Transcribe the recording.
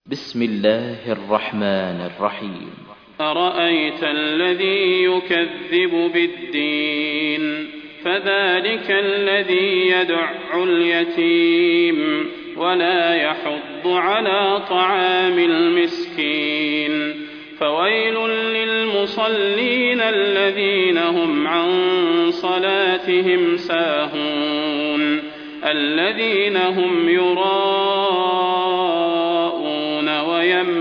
بسم الله الرحمن الرحيم. أرأيت الذي يكذب بالدين فذلك الذي يدع اليتيم ولا يحض على طعام المسكين فويل للمصلين الذين هم عن صلاتهم ساهون الذين هم يراءون ويمنعون